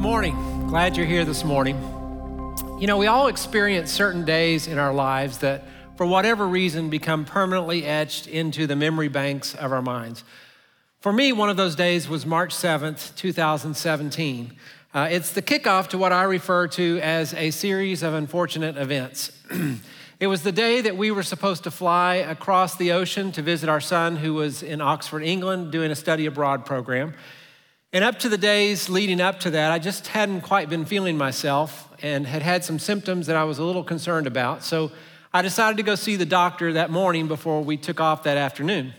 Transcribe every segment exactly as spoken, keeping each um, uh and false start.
Good morning. Glad you're here this morning. You know, we all experience certain days in our lives that, for whatever reason, become permanently etched into the memory banks of our minds. For me, one of those days was March seventh, two thousand seventeen. Uh, it's the kickoff to what I refer to as a series of unfortunate events. It was the day that we were supposed to fly across the ocean to visit our son who was in Oxford, England, doing a study abroad program. And up to the days leading up to that, I just hadn't quite been feeling myself and had had some symptoms that I was a little concerned about. So I decided to go see the doctor that morning before we took off that afternoon.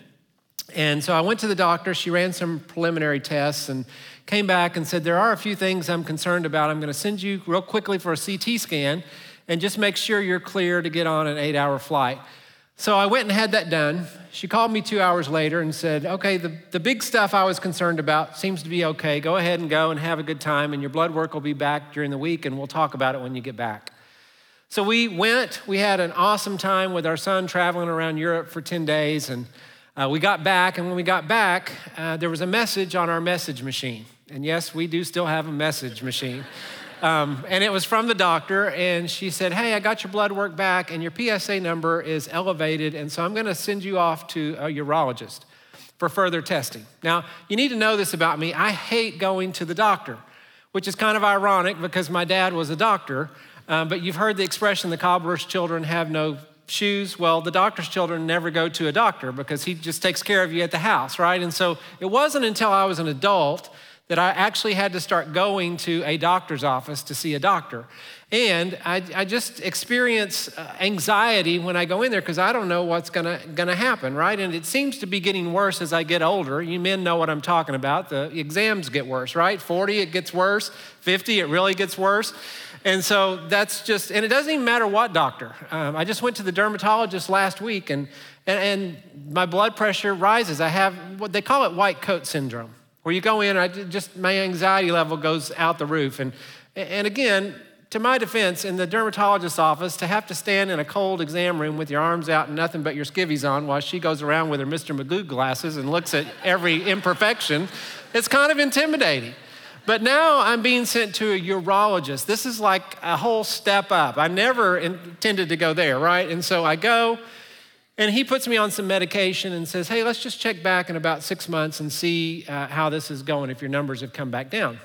And so I went to the doctor. She ran some preliminary tests and came back and said, there are a few things I'm concerned about. I'm going to send you real quickly for a C T scan and just make sure you're clear to get on an eight-hour flight. So I went and had that done. She called me two hours later and said, okay, the, the big stuff I was concerned about seems to be okay. Go ahead and go and have a good time, and your blood work will be back during the week, and we'll talk about it when you get back. So we went. We had an awesome time with our son traveling around Europe for ten days, and uh, we got back, and when we got back, uh, there was a message on our message machine. And yes, we do still have a message machine. Um, and it was from the doctor, and she said, hey, I got your blood work back, and your P S A number is elevated, and so I'm going to send you off to a urologist for further testing. Now, you need to know this about me. I hate going to the doctor, which is kind of ironic because my dad was a doctor, um, but you've heard the expression, the cobbler's children have no shoes. Well, the doctor's children never go to a doctor because he just takes care of you at the house, right? And so it wasn't until I was an adult that I actually had to start going to a doctor's office to see a doctor. And I, I just experience anxiety when I go in there because I don't know what's gonna, gonna happen, right? And it seems to be getting worse as I get older. You men know what I'm talking about. The exams get worse, right? forty, it gets worse. fifty, it really gets worse. And so that's just, and it doesn't even matter what doctor. Um, I just went to the dermatologist last week and, and, and my blood pressure rises. I have what they call it white coat syndrome, where you go in, I just my anxiety level goes out the roof. And, and again, to my defense, in the dermatologist's office, to have to stand in a cold exam room with your arms out and nothing but your skivvies on while she goes around with her Mister Magoo glasses and looks at every imperfection, it's kind of intimidating. But now I'm being sent to a urologist. This is like a whole step up. I never intended to go there, right? And so I go, and he puts me on some medication and says, hey, let's just check back in about six months and see uh, how this is going, if your numbers have come back down.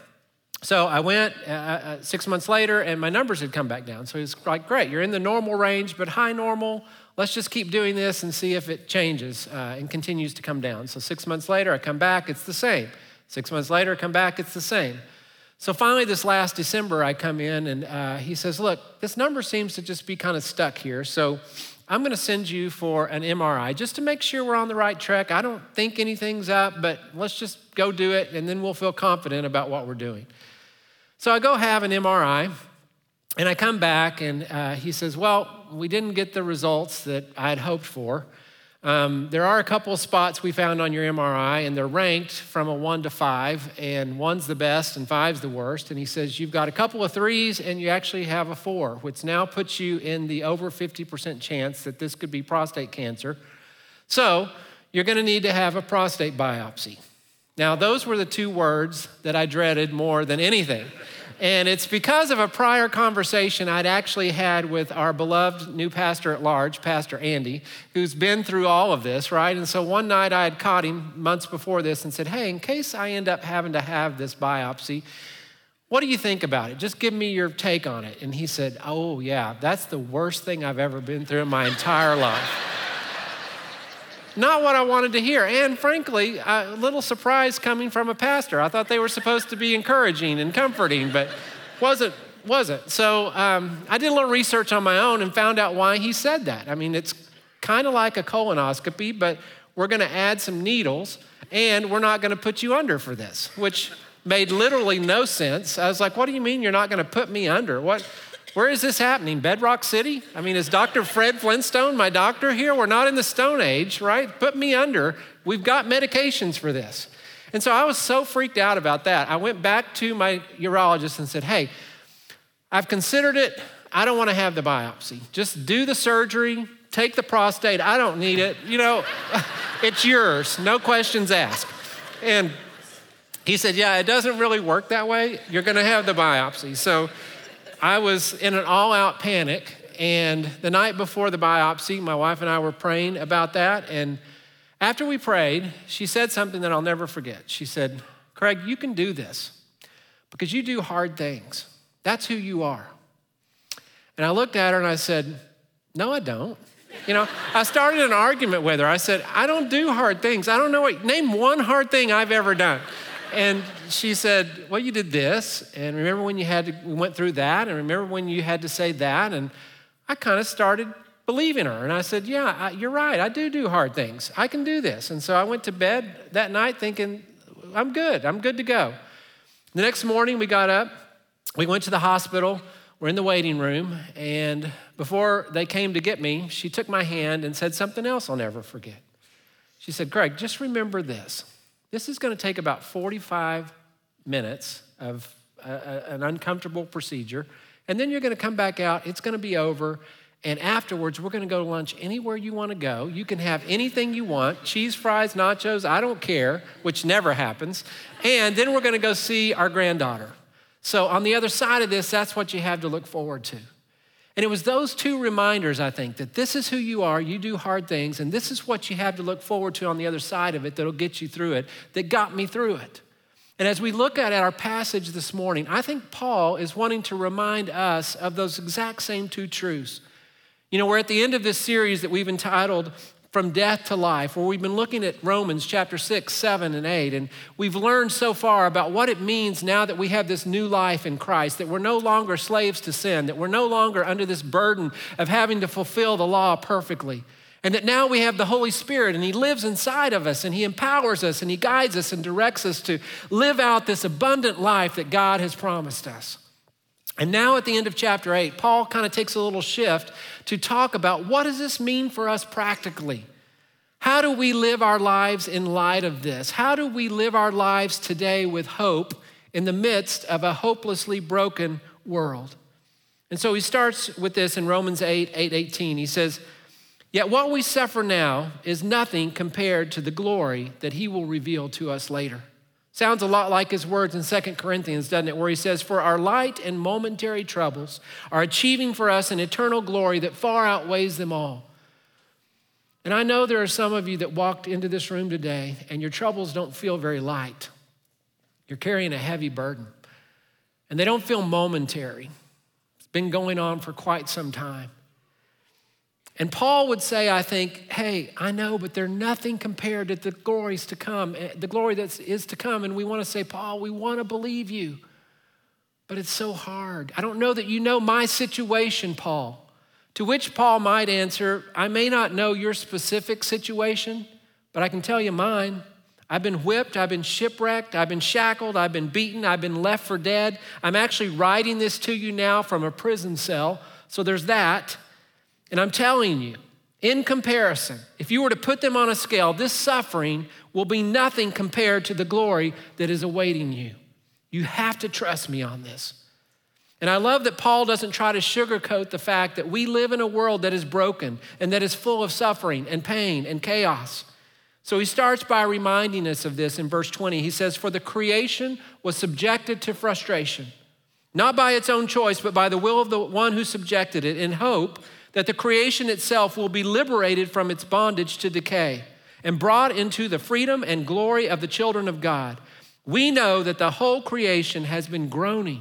So I went uh, uh, six months later, and my numbers had come back down. So he's like, great, you're in the normal range, but high normal. Let's just keep doing this and see if it changes uh, and continues to come down. So six months later, I come back, it's the same. Six months later, I come back, it's the same. So finally, this last December, I come in, and uh, he says, look, this number seems to just be kind of stuck here. So I'm going to send you for an M R I just to make sure we're on the right track. I don't think anything's up, but let's just go do it, and then we'll feel confident about what we're doing. So I go have an M R I, and I come back, and uh, he says, well, we didn't get the results that I had hoped for. Um, there are a couple of spots we found on your M R I, and they're ranked from a one to five, and one's the best and five's the worst. And he says, you've got a couple of threes, and you actually have a four, which now puts you in the over fifty percent chance that this could be prostate cancer. So you're going to need to have a prostate biopsy. Now, those were the two words that I dreaded more than anything. And it's because of a prior conversation I'd actually had with our beloved new pastor at large, Pastor Andy, who's been through all of this, right? And so one night I had caught him months before this and said, hey, in case I end up having to have this biopsy, what do you think about it? Just give me your take on it. And he said, oh yeah, that's the worst thing I've ever been through in my entire life. Not what I wanted to hear. And frankly, a little surprise coming from a pastor. I thought they were supposed to be encouraging and comforting, but wasn't, wasn't. So um, I did a little research on my own and found out why he said that. I mean, it's kind of like a colonoscopy, but we're going to add some needles and we're not going to put you under for this, which made literally no sense. I was like, what do you mean you're not going to put me under? What? Where is this happening? Bedrock City? I mean, is Doctor Fred Flintstone my doctor here? We're not in the Stone Age, right? Put me under. We've got medications for this. And so I was so freaked out about that. I went back to my urologist and said, hey, I've considered it. I don't want to have the biopsy. Just do the surgery, take the prostate. I don't need it. You know, it's yours. No questions asked. And He said, yeah, it doesn't really work that way. You're gonna have the biopsy. So I was in an all-out panic, and the night before the biopsy, my wife and I were praying about that, and after we prayed, she said something that I'll never forget. She said, Craig, you can do this because you do hard things. That's who you are. And I looked at her and I said, no, I don't. You know, I started an argument with her. I said, I don't do hard things. I don't know what, name one hard thing I've ever done. And she said, well, you did this. And remember when you had to, we went through that. And remember when you had to say that. And I kind of started believing her. And I said, yeah, I, you're right. I do do hard things. I can do this. And so I went to bed that night thinking, I'm good. I'm good to go. The next morning we got up. We went to the hospital. We're in the waiting room. And before they came to get me, she took my hand and said something else I'll never forget. She said, Craig, just remember this. This is going to take about forty-five minutes of a, a, an uncomfortable procedure. And then you're going to come back out. It's going to be over. And afterwards, we're going to go to lunch anywhere you want to go. You can have anything you want, cheese fries, nachos, I don't care, which never happens. And then we're going to go see our granddaughter. So on the other side of this, that's what you have to look forward to. And it was those two reminders, I think, that this is who you are, you do hard things, and this is what you have to look forward to on the other side of it that'll get you through it, that got me through it. And as we look at our passage this morning, I think Paul is wanting to remind us of those exact same two truths. You know, we're at the end of this series that we've entitled From Death to Life, where we've been looking at Romans chapter six, seven, and eight, and we've learned so far about what it means now that we have this new life in Christ, that we're no longer slaves to sin, that we're no longer under this burden of having to fulfill the law perfectly, and that now we have the Holy Spirit, and he lives inside of us, and he empowers us, and he guides us and directs us to live out this abundant life that God has promised us. And now at the end of chapter eight, Paul kind of takes a little shift to talk about what does this mean for us practically? How do we live our lives in light of this? How do we live our lives today with hope in the midst of a hopelessly broken world? And so he starts with this in Romans eight, eight, eighteen. He says, yet what we suffer now is nothing compared to the glory that he will reveal to us later. Sounds a lot like his words in Second Corinthians, doesn't it? Where he says, for our light and momentary troubles are achieving for us an eternal glory that far outweighs them all. And I know there are some of you that walked into this room today and your troubles don't feel very light. You're carrying a heavy burden and they don't feel momentary. It's been going on for quite some time. And Paul would say, I think, hey, I know, but they're nothing compared to the glories to come, the glory that is to come. And we want to say, Paul, we want to believe you, but it's so hard. I don't know that you know my situation, Paul. To which Paul might answer, I may not know your specific situation, but I can tell you mine. I've been whipped, I've been shipwrecked, I've been shackled, I've been beaten, I've been left for dead. I'm actually writing this to you now from a prison cell, so there's that. And I'm telling you, in comparison, if you were to put them on a scale, this suffering will be nothing compared to the glory that is awaiting you. You have to trust me on this. And I love that Paul doesn't try to sugarcoat the fact that we live in a world that is broken and that is full of suffering and pain and chaos. So he starts by reminding us of this in verse twenty. He says, for the creation was subjected to frustration, not by its own choice, but by the will of the one who subjected it, in hope that the creation itself will be liberated from its bondage to decay and brought into the freedom and glory of the children of God. We know that the whole creation has been groaning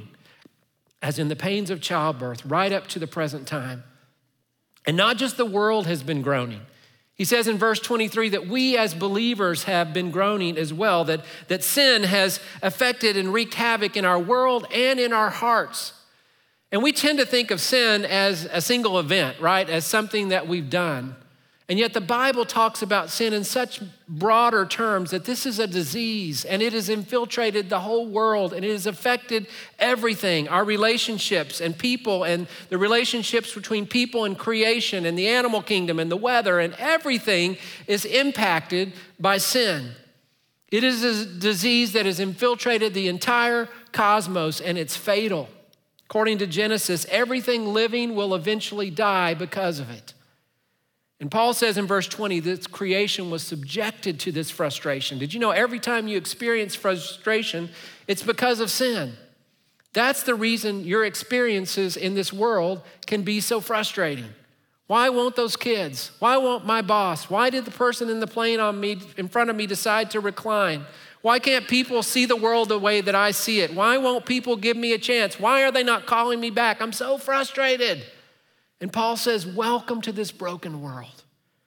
as in the pains of childbirth right up to the present time. And not just the world has been groaning. He says in verse twenty-three that we as believers have been groaning as well, that, that sin has affected and wreaked havoc in our world and in our hearts. And we tend to think of sin as a single event, right? As something that we've done. And yet the Bible talks about sin in such broader terms that this is a disease and it has infiltrated the whole world and it has affected everything, our relationships and people and the relationships between people and creation and the animal kingdom and the weather, and everything is impacted by sin. It is a disease that has infiltrated the entire cosmos and it's fatal. According to Genesis, everything living will eventually die because of it. And Paul says in verse twenty, this creation was subjected to this frustration. Did you know every time you experience frustration, it's because of sin? That's the reason your experiences in this world can be so frustrating. Why won't those kids? Why won't my boss? Why did the person in the plane on me, in front of me decide to recline? Why can't people see the world the way that I see it? Why won't people give me a chance? Why are they not calling me back? I'm so frustrated. And Paul says, welcome to this broken world.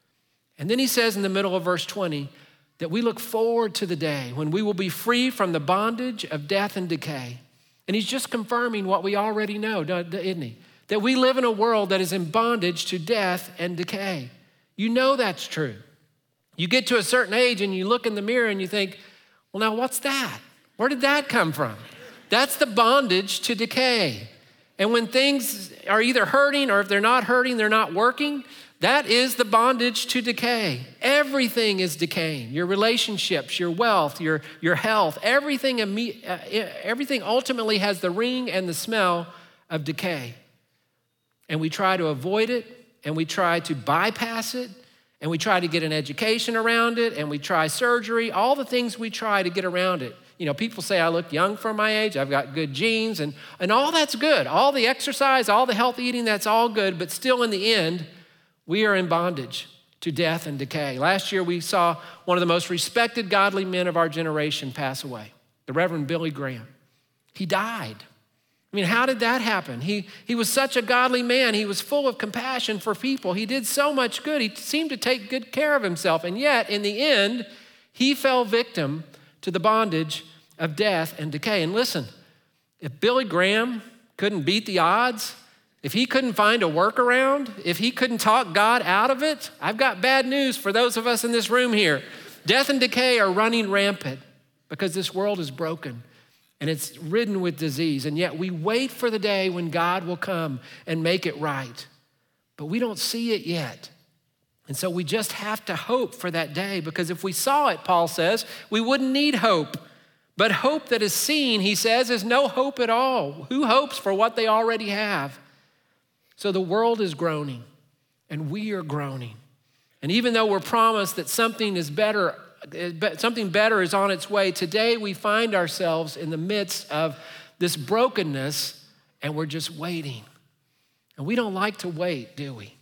And then he says in the middle of verse twenty that we look forward to the day when we will be free from the bondage of death and decay. And he's just confirming what we already know, isn't he? That we live in a world that is in bondage to death and decay. You know that's true. You get to a certain age and you look in the mirror and you think, well, now what's that? Where did that come from? That's the bondage to decay. And when things are either hurting or if they're not hurting, they're not working, that is the bondage to decay. Everything is decaying. Your relationships, your wealth, your, your health, everything, everything ultimately has the ring and the smell of decay. And we try to avoid it, and we try to bypass it, and we try to get an education around it, and we try surgery, all the things we try to get around it. You know, people say I look young for my age, I've got good genes, and, and all that's good. All the exercise, all the healthy eating, that's all good, but still in the end, we are in bondage to death and decay. Last year, we saw one of the most respected godly men of our generation pass away, the Reverend Billy Graham. He died. I mean, how did that happen? He, he was such a godly man. He was full of compassion for people. He did so much good. He seemed to take good care of himself. And yet, in the end, he fell victim to the bondage of death and decay. And listen, if Billy Graham couldn't beat the odds, if he couldn't find a workaround, if he couldn't talk God out of it, I've got bad news for those of us in this room here. Death and decay are running rampant because this world is broken and it's ridden with disease. And yet we wait for the day when God will come and make it right. But we don't see it yet. And so we just have to hope for that day, because if we saw it, Paul says, we wouldn't need hope. But hope that is seen, he says, is no hope at all. Who hopes for what they already have? So the world is groaning, and we are groaning. And even though we're promised that something is better, something better is on its way, today we find ourselves in the midst of this brokenness, and we're just waiting. And we don't like to wait, do we?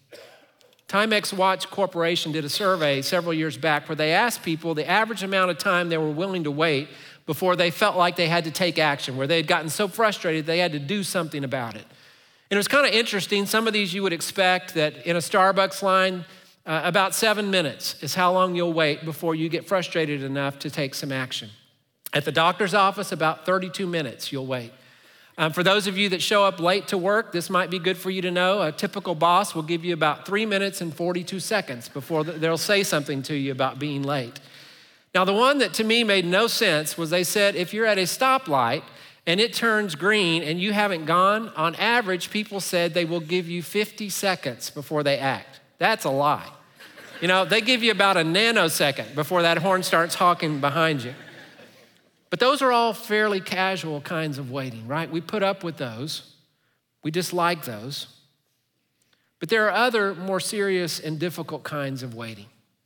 Timex Watch Corporation did a survey several years back where they asked people the average amount of time they were willing to wait before they felt like they had to take action, where they had gotten so frustrated they had to do something about it. And it was kind of interesting. Some of these you would expect that in a Starbucks line, uh, about seven minutes is how long you'll wait before you get frustrated enough to take some action. At the doctor's office, about thirty-two minutes you'll wait. Um, for those of you that show up late to work, this might be good for you to know. A typical boss will give you about three minutes and forty-two seconds before they'll say something to you about being late. Now, the one that to me made no sense was they said if you're at a stoplight and it turns green and you haven't gone, on average, people said they will give you fifty seconds before they act. That's a lie. You know, they give you about a nanosecond before that horn starts honking behind you. But those are all fairly casual kinds of waiting, right? We put up with those. We dislike those. But there are other more serious and difficult kinds of waiting.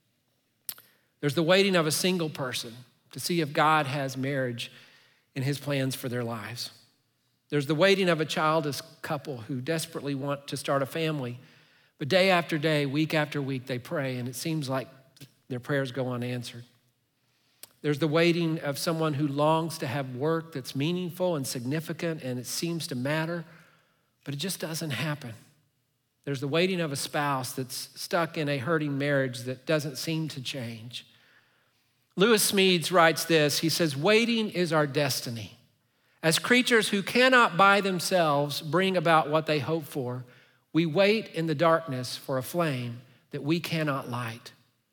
There's the waiting of a single person to see if God has marriage in his plans for their lives. There's the waiting of a childless couple who desperately want to start a family, but day after day, week after week, they pray, and it seems like their prayers go unanswered. There's the waiting of someone who longs to have work that's meaningful and significant, and it seems to matter, but it just doesn't happen. There's the waiting of a spouse that's stuck in a hurting marriage that doesn't seem to change. Lewis Smedes writes this. He says, waiting is our destiny. As creatures who cannot by themselves bring about what they hope for, we wait in the darkness for a flame that we cannot light.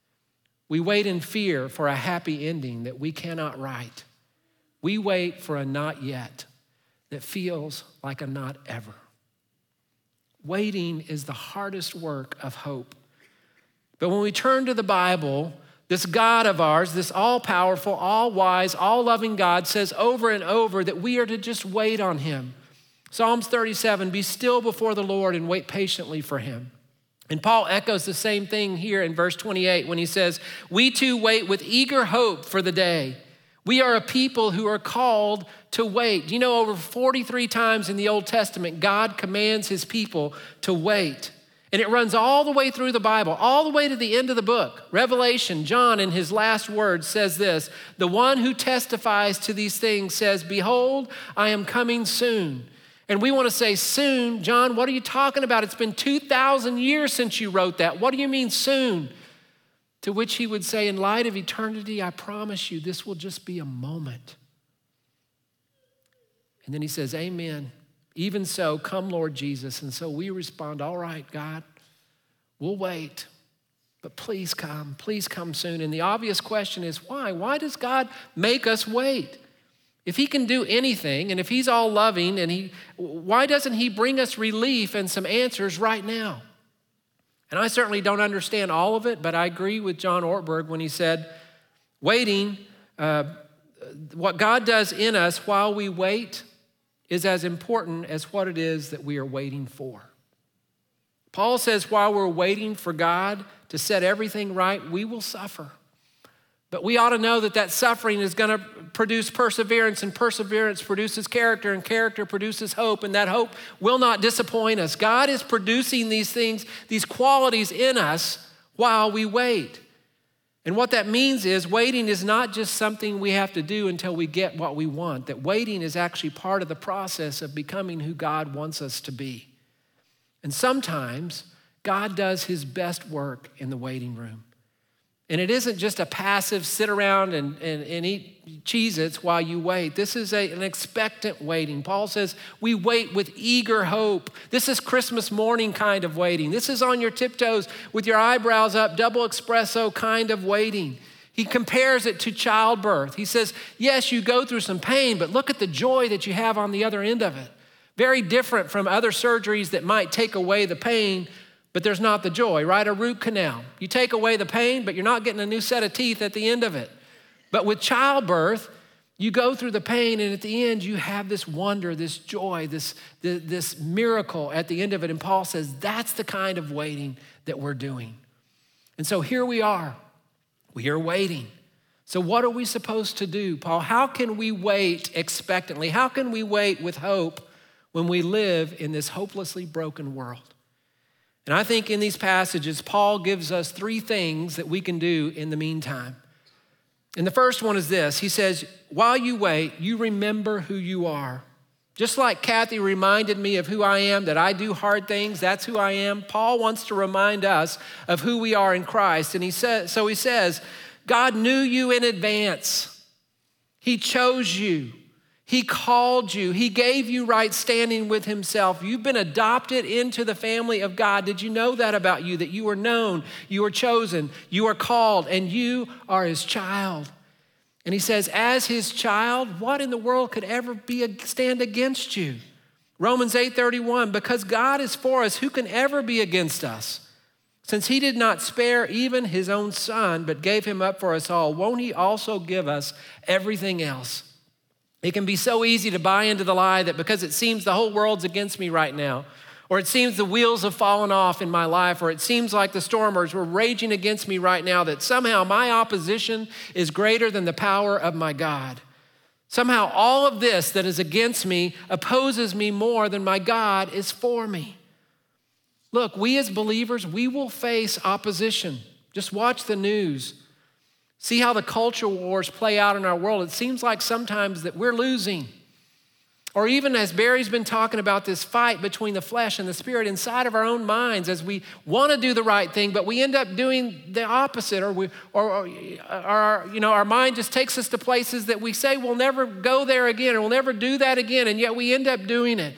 We wait in fear for a happy ending that we cannot write. We wait for a not yet that feels like a not ever. Waiting is the hardest work of hope. But when we turn to the Bible, this God of ours, this all-powerful, all-wise, all-loving God says over and over that we are to just wait on him. Psalms thirty-seven, be still before the Lord and wait patiently for him. And Paul echoes the same thing here in verse twenty-eight when he says, we too wait with eager hope for the day. We are a people who are called to wait. You know, over forty-three times in the Old Testament, God commands his people to wait. And it runs all the way through the Bible, all the way to the end of the book. Revelation, John in his last words says this, the one who testifies to these things says, behold, I am coming soon. And we want to say, soon? John, what are you talking about? It's been two thousand years since you wrote that. What do you mean soon? To which he would say, in light of eternity, I promise you, this will just be a moment. And then he says, amen. Even so, come Lord Jesus. And so we respond, all right, God, we'll wait, but please come, please come soon. And the obvious question is why? Why does God make us wait? If he can do anything, and if he's all loving, and he, why doesn't he bring us relief and some answers right now? And I certainly don't understand all of it, but I agree with John Ortberg when he said, waiting, uh, what God does in us while we wait is as important as what it is that we are waiting for. Paul says while we're waiting for God to set everything right, we will suffer. But we ought to know that that suffering is going to produce perseverance, and perseverance produces character, and character produces hope, and that hope will not disappoint us. God is producing these things, these qualities in us while we wait. And what that means is waiting is not just something we have to do until we get what we want, that waiting is actually part of the process of becoming who God wants us to be. And sometimes God does his best work in the waiting room. And it isn't just a passive sit around and, and, and eat Cheez-Its while you wait. This is a, an expectant waiting. Paul says we wait with eager hope. This is Christmas morning kind of waiting. This is on your tiptoes with your eyebrows up, double espresso kind of waiting. He compares it to childbirth. He says, yes, you go through some pain, but look at the joy that you have on the other end of it. Very different from other surgeries that might take away the pain, but there's not the joy, right? A root canal. You take away the pain, but you're not getting a new set of teeth at the end of it. But with childbirth, you go through the pain, and at the end, you have this wonder, this joy, this, this miracle at the end of it. And Paul says that's the kind of waiting that we're doing. And so here we are. We are waiting. So what are we supposed to do, Paul? How can we wait expectantly? How can we wait with hope when we live in this hopelessly broken world? And I think in these passages, Paul gives us three things that we can do in the meantime. And the first one is this. He says, while you wait, you remember who you are. Just like Kathy reminded me of who I am, that I do hard things, that's who I am. Paul wants to remind us of who we are in Christ. And he says, so he says, God knew you in advance. He chose you. He called you. He gave you right standing with himself. You've been adopted into the family of God. Did you know that about you? That you are known, you are chosen, you are called, and you are his child. And he says, as his child, what in the world could ever be a, stand against you? Romans eight thirty-one, because God is for us, who can ever be against us? Since he did not spare even his own son, but gave him up for us all, won't he also give us everything else? It can be so easy to buy into the lie that because it seems the whole world's against me right now, or it seems the wheels have fallen off in my life, or it seems like the stormers were raging against me right now, that somehow my opposition is greater than the power of my God. Somehow all of this that is against me opposes me more than my God is for me. Look, we as believers, we will face opposition. Just watch the news. See how the culture wars play out in our world. It seems like sometimes that we're losing. Or even as Barry's been talking about this fight between the flesh and the spirit inside of our own minds as we want to do the right thing, but we end up doing the opposite, or we, or, or, or you know, our mind just takes us to places that we say we'll never go there again, or we'll never do that again, and yet we end up doing it.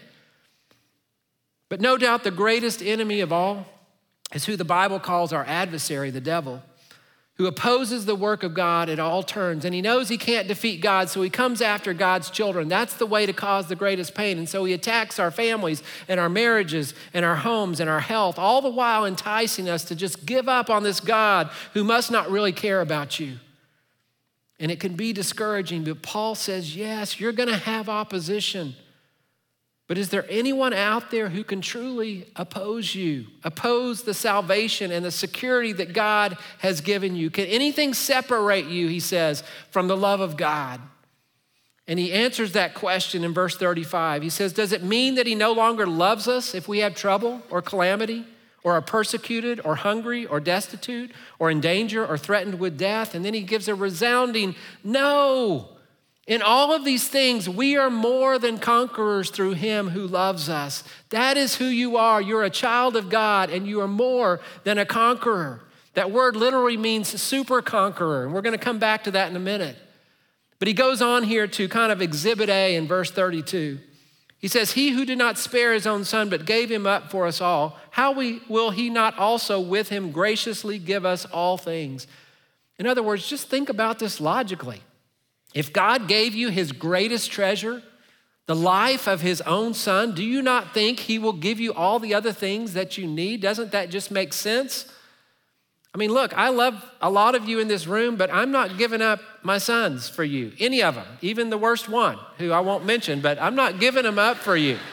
But no doubt the greatest enemy of all is who the Bible calls our adversary, the devil, who opposes the work of God at all turns. And he knows he can't defeat God, so he comes after God's children. That's the way to cause the greatest pain. And so he attacks our families and our marriages and our homes and our health, all the while enticing us to just give up on this God who must not really care about you. And it can be discouraging, but Paul says, yes, you're going to have opposition. But is there anyone out there who can truly oppose you, oppose the salvation and the security that God has given you? Can anything separate you, he says, from the love of God? And he answers that question in verse thirty-five. He says, does it mean that he no longer loves us if we have trouble or calamity, or are persecuted or hungry or destitute or in danger or threatened with death? And then he gives a resounding no. In all of these things, we are more than conquerors through him who loves us. That is who you are. You're a child of God, and you are more than a conqueror. That word literally means super conqueror, and we're going to come back to that in a minute. But he goes on here to kind of exhibit A in verse thirty-two. He says, he who did not spare his own son, but gave him up for us all, how we, will he not also with him graciously give us all things? In other words, just think about this logically. If God gave you his greatest treasure, the life of his own son, do you not think he will give you all the other things that you need? Doesn't that just make sense? I mean, look, I love a lot of you in this room, but I'm not giving up my sons for you, any of them, even the worst one, who I won't mention, but I'm not giving them up for you.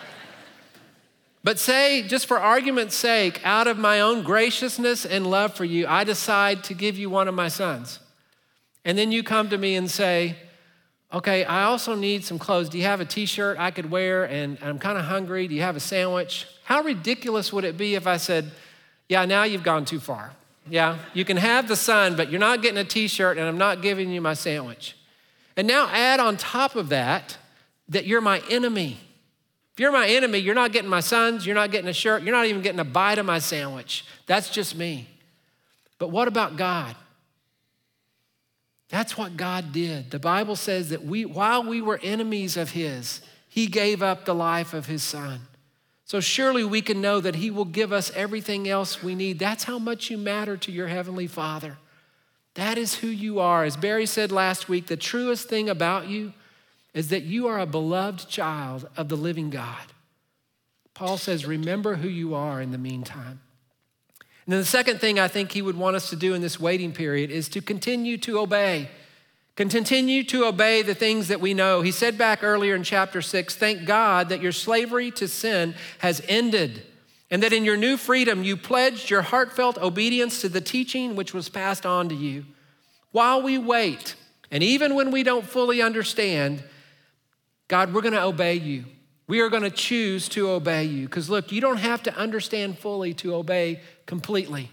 But say, just for argument's sake, out of my own graciousness and love for you, I decide to give you one of my sons. And then you come to me and say, okay, I also need some clothes. Do you have a t-shirt I could wear? And I'm kind of hungry. Do you have a sandwich? How ridiculous would it be if I said, yeah, now you've gone too far. Yeah, you can have the son, but you're not getting a t-shirt and I'm not giving you my sandwich. And now add on top of that, that you're my enemy. If you're my enemy, you're not getting my sons, you're not getting a shirt, you're not even getting a bite of my sandwich. That's just me. But what about God? That's what God did. The Bible says that we, while we were enemies of his, he gave up the life of his son. So surely we can know that he will give us everything else we need. That's how much you matter to your heavenly Father. That is who you are. As Barry said last week, the truest thing about you is that you are a beloved child of the living God. Paul says, remember who you are in the meantime. And then the second thing I think he would want us to do in this waiting period is to continue to obey. Continue to obey the things that we know. He said back earlier in chapter six, thank God that your slavery to sin has ended and that in your new freedom you pledged your heartfelt obedience to the teaching which was passed on to you. While we wait, and even when we don't fully understand, God, we're going to obey you. We are going to choose to obey you. Because look, you don't have to understand fully to obey completely.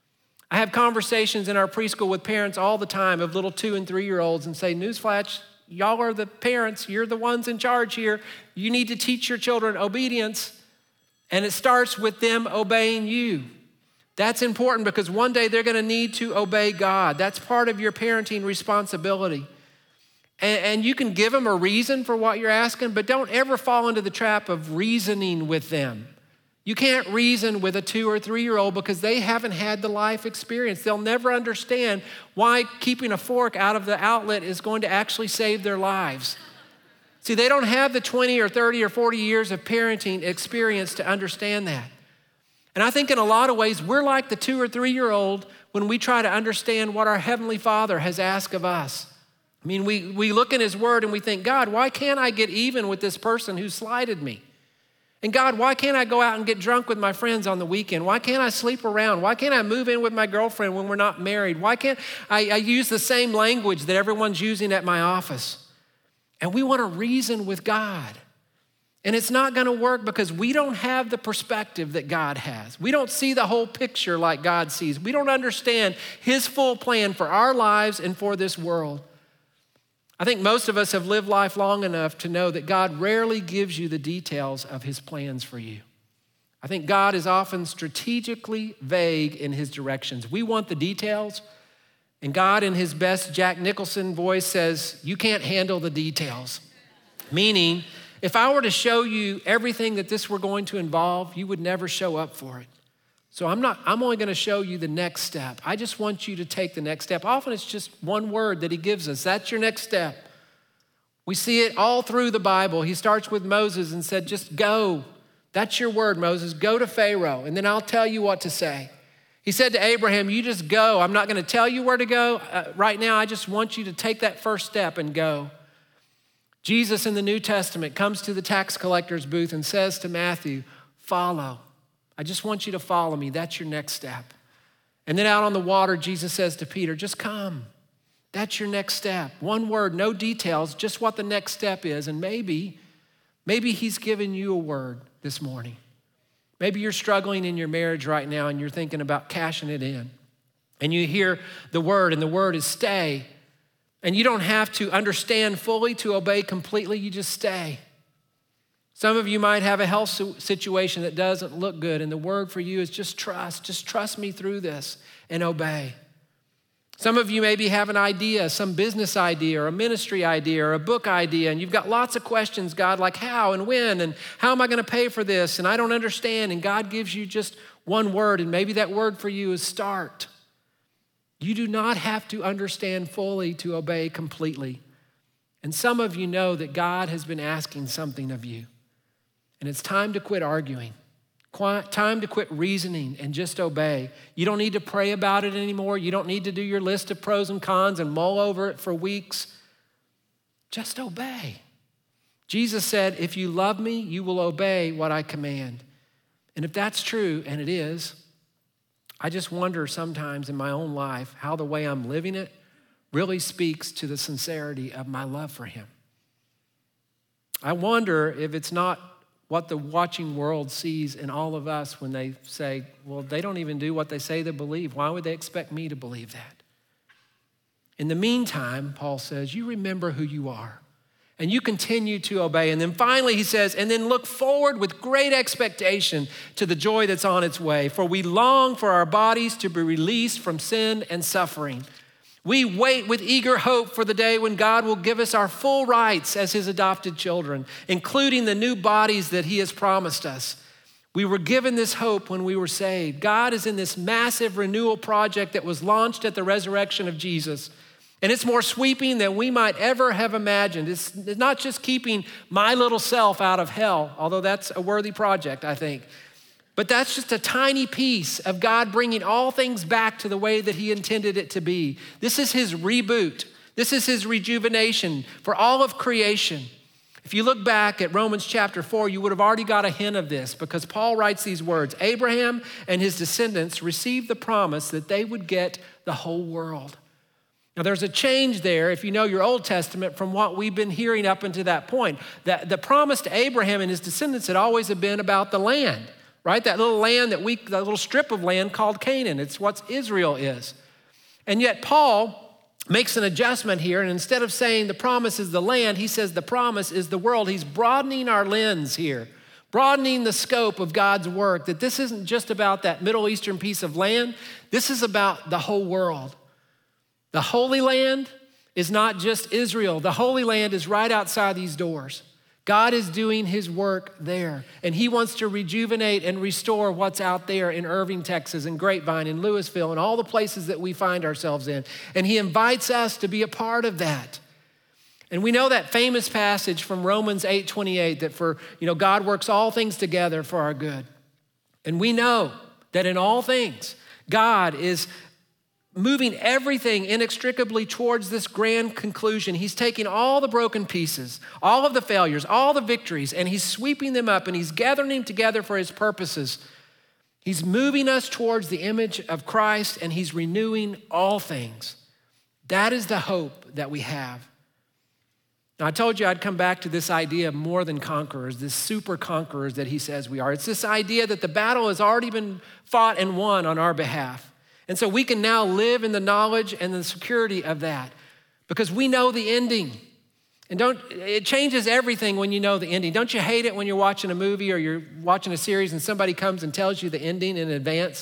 I have conversations in our preschool with parents all the time of little two and three-year-olds and say, newsflash, y'all are the parents. You're the ones in charge here. You need to teach your children obedience. And it starts with them obeying you. That's important because one day they're going to need to obey God. That's part of your parenting responsibility. And, and you can give them a reason for what you're asking, but don't ever fall into the trap of reasoning with them. You can't reason with a two or three-year-old because they haven't had the life experience. They'll never understand why keeping a fork out of the outlet is going to actually save their lives. See, they don't have the twenty or thirty or forty years of parenting experience to understand that. And I think in a lot of ways, we're like the two or three-year-old when we try to understand what our Heavenly Father has asked of us. I mean, we, we look in his word and we think, God, why can't I get even with this person who slighted me? And God, why can't I go out and get drunk with my friends on the weekend? Why can't I sleep around? Why can't I move in with my girlfriend when we're not married? Why can't I, I use the same language that everyone's using at my office? And we want to reason with God. And it's not going to work because we don't have the perspective that God has. We don't see the whole picture like God sees. We don't understand his full plan for our lives and for this world. I think most of us have lived life long enough to know that God rarely gives you the details of his plans for you. I think God is often strategically vague in his directions. We want the details, and God in his best Jack Nicholson voice says, you can't handle the details. Meaning, if I were to show you everything that this were going to involve, you would never show up for it. So I'm not, I'm only going to show you the next step. I just want you to take the next step. Often it's just one word that he gives us. That's your next step. We see it all through the Bible. He starts with Moses and said, just go. That's your word, Moses. Go to Pharaoh, and then I'll tell you what to say. He said to Abraham, you just go. I'm not going to tell you where to go. Uh, right now, I just want you to take that first step and go. Jesus in the New Testament comes to the tax collector's booth and says to Matthew, follow. I just want you to follow me. That's your next step. And then out on the water, Jesus says to Peter, just come. That's your next step. One word, no details, just what the next step is. And maybe, maybe he's given you a word this morning. Maybe you're struggling in your marriage right now and you're thinking about cashing it in. And you hear the word, and the word is stay. And you don't have to understand fully to obey completely, you just stay. Some of you might have a health situation that doesn't look good, and the word for you is just trust. Just trust me through this and obey. Some of you maybe have an idea, some business idea or a ministry idea or a book idea, and you've got lots of questions, God, like how and when and how am I going to pay for this? And I don't understand, and God gives you just one word, and maybe that word for you is start. You do not have to understand fully to obey completely. And some of you know that God has been asking something of you. And it's time to quit arguing, time to quit reasoning and just obey. You don't need to pray about it anymore. You don't need to do your list of pros and cons and mull over it for weeks. Just obey. Jesus said, if you love me, you will obey what I command. And if that's true, and it is, I just wonder sometimes in my own life how the way I'm living it really speaks to the sincerity of my love for him. I wonder if it's not what the watching world sees in all of us when they say, well, they don't even do what they say they believe. Why would they expect me to believe that? In the meantime, Paul says, you remember who you are. And you continue to obey. And then finally he says, and then look forward with great expectation to the joy that's on its way. For we long for our bodies to be released from sin and suffering. We wait with eager hope for the day when God will give us our full rights as his adopted children, including the new bodies that he has promised us. We were given this hope when we were saved. God is in this massive renewal project that was launched at the resurrection of Jesus. And it's more sweeping than we might ever have imagined. It's not just keeping my little self out of hell, although that's a worthy project, I think. But that's just a tiny piece of God bringing all things back to the way that he intended it to be. This is his reboot. This is his rejuvenation for all of creation. If you look back at Romans chapter four, you would have already got a hint of this because Paul writes these words, Abraham and his descendants received the promise that they would get the whole world. Now, there's a change there, if you know your Old Testament, from what we've been hearing up until that point. That the promise to Abraham and his descendants had always been about the land, right? That little land that we, that little strip of land called Canaan. It's what Israel is. And yet Paul makes an adjustment here, and instead of saying the promise is the land, he says the promise is the world. He's broadening our lens here, broadening the scope of God's work, that this isn't just about that Middle Eastern piece of land. This is about the whole world. The Holy Land is not just Israel. The Holy Land is right outside these doors. God is doing his work there, and he wants to rejuvenate and restore what's out there in Irving, Texas, and Grapevine, and Louisville, and all the places that we find ourselves in. And he invites us to be a part of that. And we know that famous passage from Romans eight twenty-eight that for, you know, God works all things together for our good. And we know that in all things, God is moving everything inextricably towards this grand conclusion. He's taking all the broken pieces, all of the failures, all the victories, and he's sweeping them up and he's gathering them together for his purposes. He's moving us towards the image of Christ and he's renewing all things. That is the hope that we have. Now, I told you I'd come back to this idea of more than conquerors, this super conquerors that he says we are. It's this idea that the battle has already been fought and won on our behalf. And so we can now live in the knowledge and the security of that because we know the ending. And don't, it changes everything when you know the ending. Don't you hate it when you're watching a movie or you're watching a series and somebody comes and tells you the ending in advance?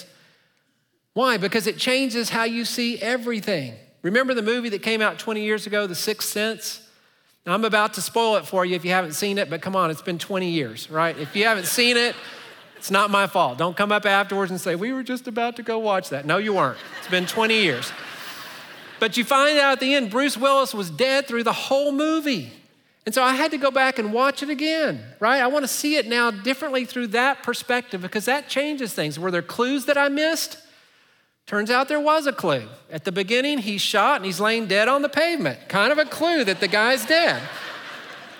Why? Because it changes how you see everything. Remember the movie that came out twenty years ago, The Sixth Sense? Now, I'm about to spoil it for you if you haven't seen it, but come on, it's been twenty years, right? If you haven't seen it, it's not my fault. Don't come up afterwards and say, we were just about to go watch that. No, you weren't. It's been twenty years. But you find out at the end, Bruce Willis was dead through the whole movie. And so I had to go back and watch it again, right? I want to see it now differently through that perspective because that changes things. Were there clues that I missed? Turns out there was a clue. At the beginning, he's shot and he's laying dead on the pavement. Kind of a clue that the guy's dead.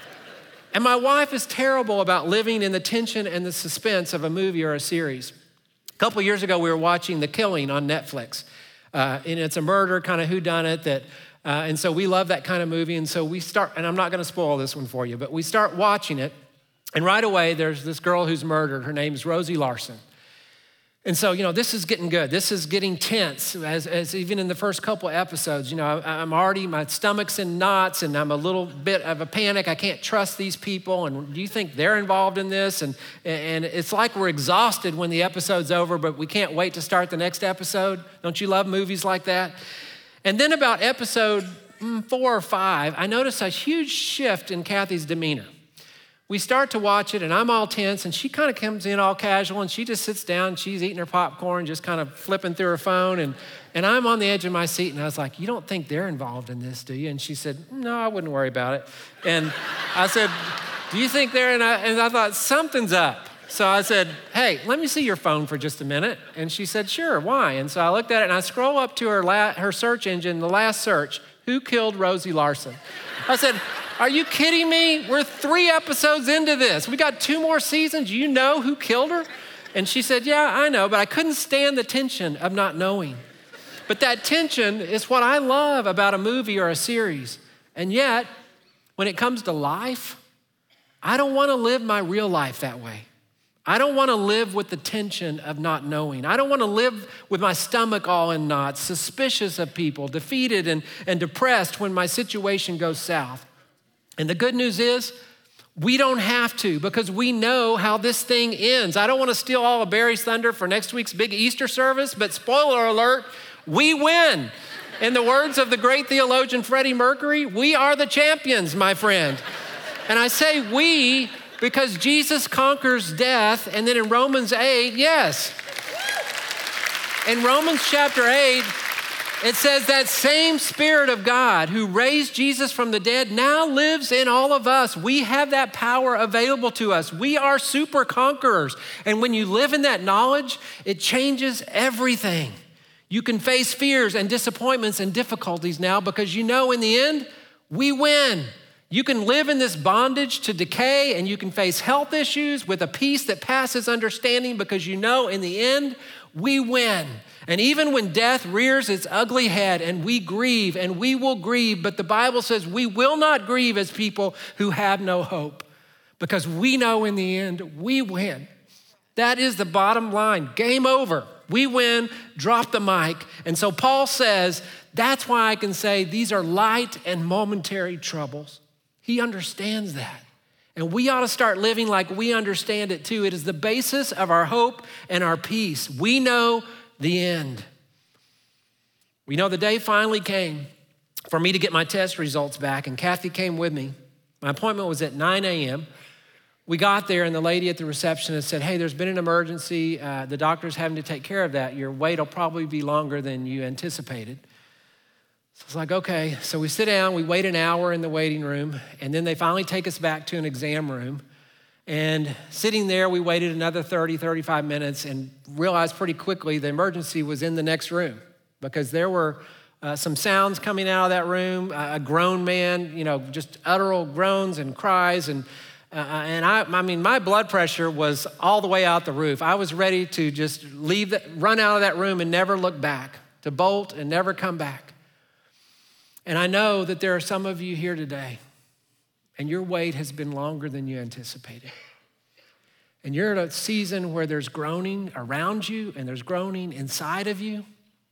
And my wife is terrible about living in the tension and the suspense of a movie or a series. A couple years ago, we were watching The Killing on Netflix. Uh, and it's a murder kind of whodunit that, uh, and so we love that kind of movie. And so we start, and I'm not going to spoil this one for you, but we start watching it. And right away, there's this girl who's murdered. Her name's Rosie Larson. And so, you know, this is getting good. This is getting tense, as, as even in the first couple of episodes. You know, I, I'm already, my stomach's in knots, and I'm a little bit of a panic. I can't trust these people, and do you think they're involved in this? And, and it's like we're exhausted when the episode's over, but we can't wait to start the next episode. Don't you love movies like that? And then about episode four or five, I noticed a huge shift in Kathy's demeanor. We start to watch it, and I'm all tense, and she kind of comes in all casual, and she just sits down, she's eating her popcorn, just kind of flipping through her phone, and, and I'm on the edge of my seat, and I was like, you don't think they're involved in this, do you? And she said, no, I wouldn't worry about it. And I said, do you think they're in? I, and I thought, something's up. So I said, hey, let me see your phone for just a minute. And she said, sure, why? And so I looked at it, and I scroll up to her, la- her search engine, the last search, who killed Rosie Larson? I said, are you kidding me? We're three episodes into this. We got two more seasons. You know who killed her? And she said, yeah, I know, but I couldn't stand the tension of not knowing. But that tension is what I love about a movie or a series. And yet, when it comes to life, I don't want to live my real life that way. I don't want to live with the tension of not knowing. I don't want to live with my stomach all in knots, suspicious of people, defeated and, and depressed when my situation goes south. And the good news is, we don't have to, because we know how this thing ends. I don't want to steal all of Barry's thunder for next week's big Easter service, but spoiler alert, we win. In the words of the great theologian Freddie Mercury, we are the champions, my friend. And I say we because Jesus conquers death, and then in Romans eight, yes. In Romans chapter eight, it says that same Spirit of God who raised Jesus from the dead now lives in all of us. We have that power available to us. We are super conquerors. And when you live in that knowledge, it changes everything. You can face fears and disappointments and difficulties now because you know in the end, we win. You can live in this bondage to decay, and you can face health issues with a peace that passes understanding because you know in the end, we win. And even when death rears its ugly head and we grieve, and we will grieve, but the Bible says we will not grieve as people who have no hope because we know in the end we win. That is the bottom line. Game over. We win, drop the mic. And so Paul says, that's why I can say these are light and momentary troubles. He understands that. And we ought to start living like we understand it too. It is the basis of our hope and our peace. We know the end. We know the day finally came for me to get my test results back, and Kathy came with me. My appointment was at nine a.m. We got there, and the lady at the receptionist said, hey, there's been an emergency. Uh, the doctor's having to take care of that. Your wait will probably be longer than you anticipated. So it's like, okay. So we sit down, we wait an hour in the waiting room, and then they finally take us back to an exam room. And sitting there, we waited another thirty, thirty-five minutes and realized pretty quickly the emergency was in the next room because there were uh, some sounds coming out of that room, uh, a grown man, you know, just utteral groans and cries. And uh, and I, I mean, my blood pressure was all the way out the roof. I was ready to just leave, the, run out of that room and never look back, to bolt and never come back. And I know that there are some of you here today, and your wait has been longer than you anticipated. And you're in a season where there's groaning around you and there's groaning inside of you,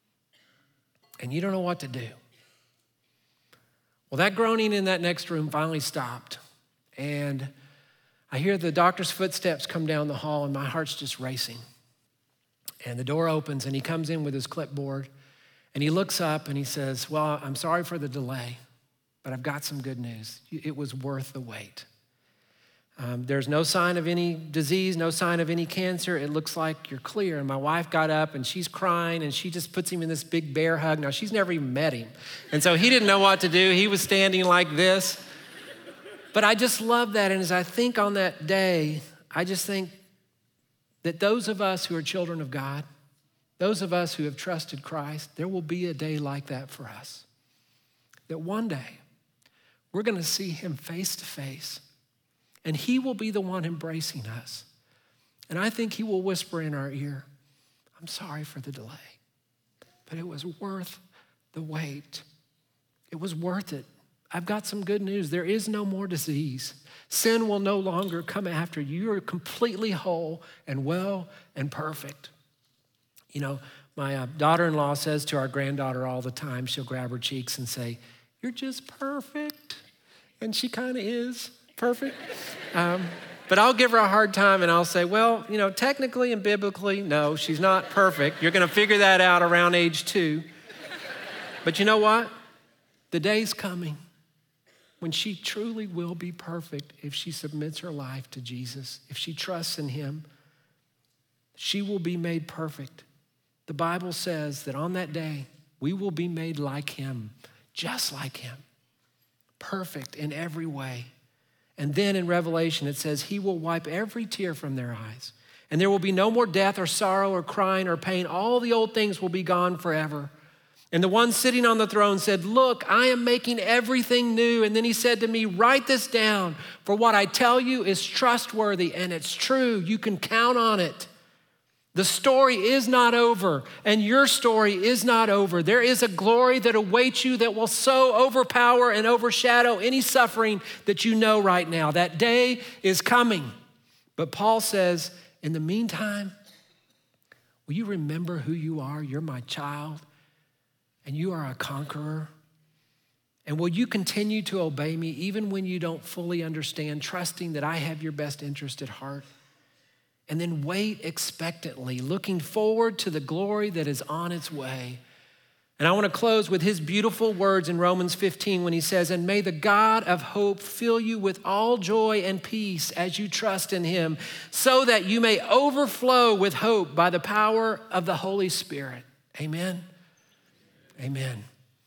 and you don't know what to do. Well, that groaning in that next room finally stopped, and I hear the doctor's footsteps come down the hall, and my heart's just racing. And the door opens, and he comes in with his clipboard, and he looks up and he says, well, I'm sorry for the delay, but I've got some good news. It was worth the wait. Um, there's no sign of any disease, no sign of any cancer. It looks like you're clear. And my wife got up and she's crying and she just puts him in this big bear hug. Now, she's never even met him. And so he didn't know what to do. He was standing like this. But I just love that. And as I think on that day, I just think that those of us who are children of God, those of us who have trusted Christ, there will be a day like that for us. That one day, we're going to see him face to face. And he will be the one embracing us. And I think he will whisper in our ear, I'm sorry for the delay, but it was worth the wait. It was worth it. I've got some good news. There is no more disease. Sin will no longer come after you. You are completely whole and well and perfect. You know, my uh, daughter-in-law says to our granddaughter all the time, she'll grab her cheeks and say, you're just perfect. And she kind of is perfect. Um, but I'll give her a hard time and I'll say, well, you know, technically and biblically, no, she's not perfect. You're going to figure that out around age two. But you know what? The day's coming when she truly will be perfect if she submits her life to Jesus, if she trusts in him. She will be made perfect. The Bible says that on that day, we will be made like him, just like him, perfect in every way. And then in Revelation, it says he will wipe every tear from their eyes. And there will be no more death or sorrow or crying or pain. All the old things will be gone forever. And the one sitting on the throne said, look, I am making everything new. And then he said to me, write this down, for what I tell you is trustworthy and it's true. You can count on it. The story is not over, and your story is not over. There is a glory that awaits you that will so overpower and overshadow any suffering that you know right now. That day is coming. But Paul says, in the meantime, will you remember who you are? You're my child, and you are a conqueror. And will you continue to obey me even when you don't fully understand, trusting that I have your best interest at heart? And then wait expectantly, looking forward to the glory that is on its way. And I want to close with his beautiful words in Romans fifteen when he says, and may the God of hope fill you with all joy and peace as you trust in him, so that you may overflow with hope by the power of the Holy Spirit. Amen. Amen.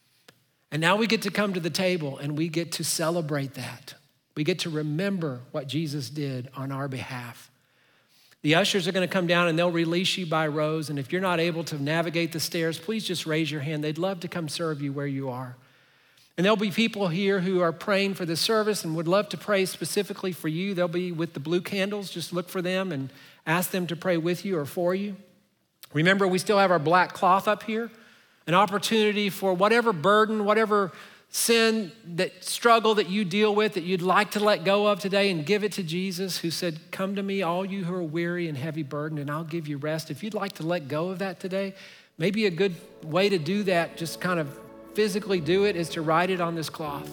And now we get to come to the table and we get to celebrate that. We get to remember what Jesus did on our behalf. The ushers are going to come down and they'll release you by rows. And if you're not able to navigate the stairs, please just raise your hand. They'd love to come serve you where you are. And there'll be people here who are praying for the service and would love to pray specifically for you. They'll be with the blue candles. Just look for them and ask them to pray with you or for you. Remember, we still have our black cloth up here, an opportunity for whatever burden, whatever sin, that struggle that you deal with, that you'd like to let go of today and give it to Jesus, who said, come to me, all you who are weary and heavy burdened, and I'll give you rest. If you'd like to let go of that today, maybe a good way to do that, just kind of physically do it, is to write it on this cloth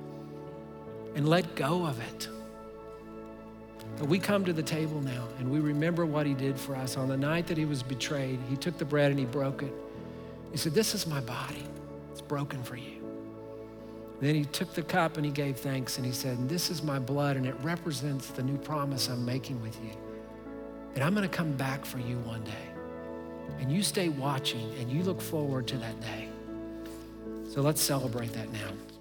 and let go of it. But we come to the table now and we remember what he did for us. On the night that he was betrayed, he took the bread and he broke it. He said, this is my body. It's broken for you. Then he took the cup and he gave thanks and he said, this is my blood and it represents the new promise I'm making with you. And I'm gonna come back for you one day. And you stay watching and you look forward to that day. So let's celebrate that now.